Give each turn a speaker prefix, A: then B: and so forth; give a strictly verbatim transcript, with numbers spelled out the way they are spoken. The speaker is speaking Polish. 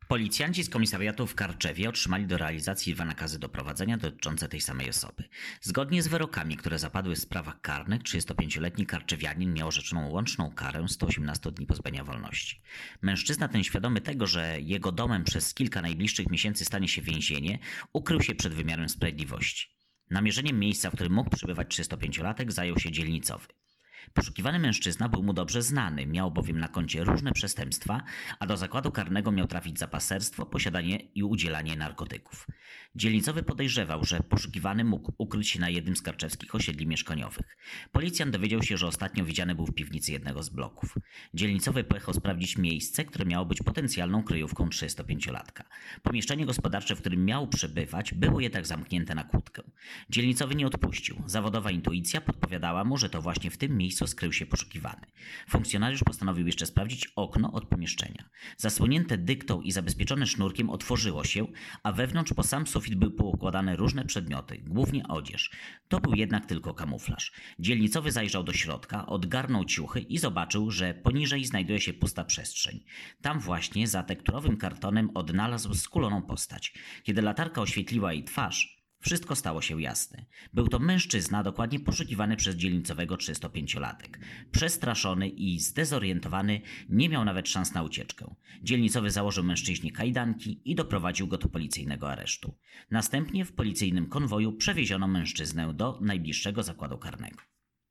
A: Policjanci z komisariatu w Karczewie otrzymali do realizacji dwa nakazy doprowadzenia dotyczące tej samej osoby. Zgodnie z wyrokami, które zapadły w sprawach karnych, trzydziestopięcioletni karczewianin miał orzeczoną łączną karę sto osiemnaście dni pozbawienia wolności. Mężczyzna ten, świadomy tego, że jego domem przez kilka najbliższych miesięcy stanie się więzienie, ukrył się przed wymiarem sprawiedliwości. Namierzeniem miejsca, w którym mógł przebywać trzydziestopięciolatek, zajął się dzielnicowy. Poszukiwany mężczyzna był mu dobrze znany, miał bowiem na koncie różne przestępstwa, a do zakładu karnego miał trafić za paserstwo, posiadanie i udzielanie narkotyków. Dzielnicowy podejrzewał, że poszukiwany mógł ukryć się na jednym z karczewskich osiedli mieszkaniowych. Policjant dowiedział się, że ostatnio widziany był w piwnicy jednego z bloków. Dzielnicowy pojechał sprawdzić miejsce, które miało być potencjalną kryjówką trzydziestopięciolatka. Pomieszczenie gospodarcze, w którym miał przebywać, było jednak zamknięte na kłódkę. Dzielnicowy nie odpuścił. Zawodowa intuicja podpowiadała mu, że to właśnie w tym miejscu skrył się poszukiwany. Funkcjonariusz postanowił jeszcze sprawdzić okno od pomieszczenia. Zasłonięte dyktą i zabezpieczone sznurkiem otworzyło się, a wewnątrz po sam sufit były poukładane różne przedmioty, głównie odzież. To był jednak tylko kamuflaż. Dzielnicowy zajrzał do środka, odgarnął ciuchy i zobaczył, że poniżej znajduje się pusta przestrzeń. Tam właśnie za tekturowym kartonem odnalazł skuloną postać. Kiedy latarka oświetliła jej twarz, wszystko stało się jasne. Był to mężczyzna dokładnie poszukiwany przez dzielnicowego trzydziestopięciolatek. Przestraszony i zdezorientowany nie miał nawet szans na ucieczkę. Dzielnicowy założył mężczyźnie kajdanki i doprowadził go do policyjnego aresztu. Następnie w policyjnym konwoju przewieziono mężczyznę do najbliższego zakładu karnego.